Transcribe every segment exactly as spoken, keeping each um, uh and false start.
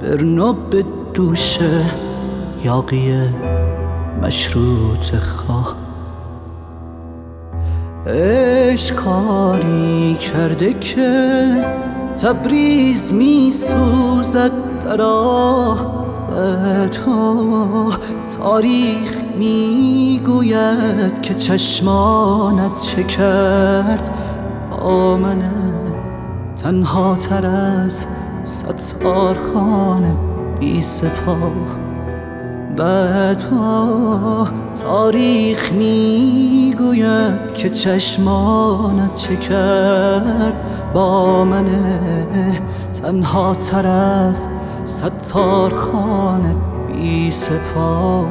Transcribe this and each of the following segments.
ترنا به دوش یاقی مشروط خواه. عشق کاری کرده که تبریز می سوزد در آهتها. تاریخ می گوید که چشمانت چه کرد با من تنها تر از ستارخانه بی سپاه. بعدها تاریخ می گوید که چشمانت چه کرد با من تنها تر از ستارخانه بی سپاه.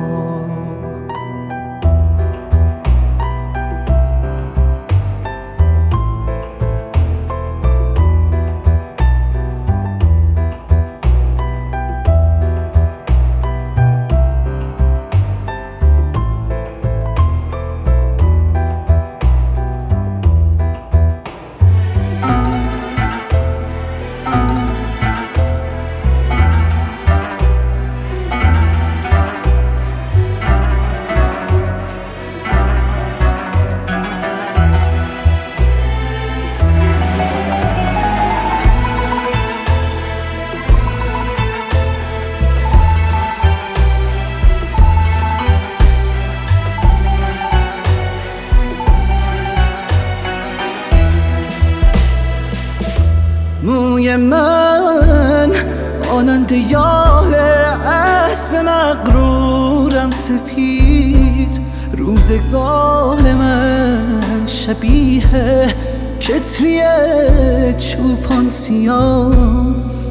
موی من مانند یال اسب مغرورم سپید. روزگار من شبیه کتری چوپان سیاست.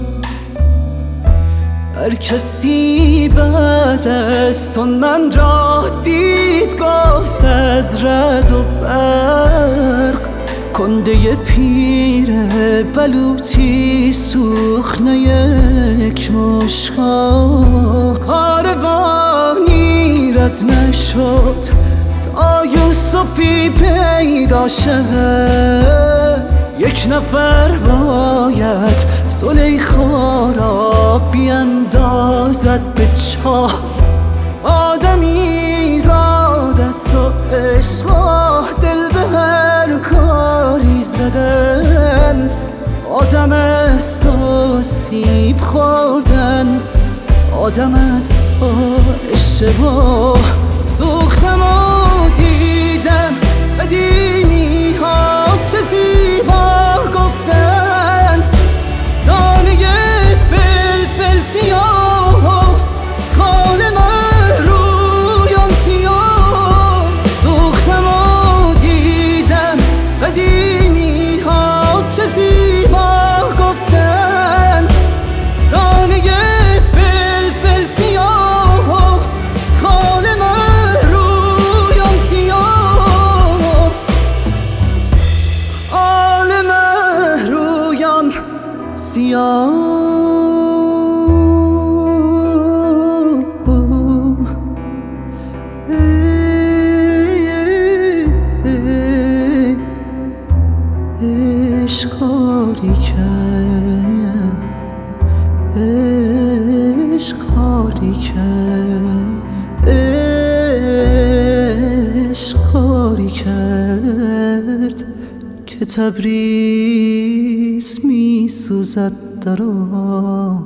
هر کسی بعد از آن من را دید گفت از رعد و برق کنده پیر بلوطی سوخنه یک مشکا. کاروانی رد نشد تا یوسفی پیدا شود. یک نفر باید زلیخا را بیندازد به چاه. آدمی زاد است و عشق دل به هر کاری زدن. آدم است و سیب خوردن، آدم است و اشتباه. سوختم و دیدم قدیمی ها چه زیبا گفتن. دانه فلفل سیاه و خال محرویان سیاه. سوختم و دیدم قدیمی ها چه زیبا گفتن. دانه فلفل سیاه و خال محرویان سیاه. خال محرویان سیاه. عشق کاری کرد، عشق کاری کرد، عشق کاری کرد که تبریز می سوزد در آه.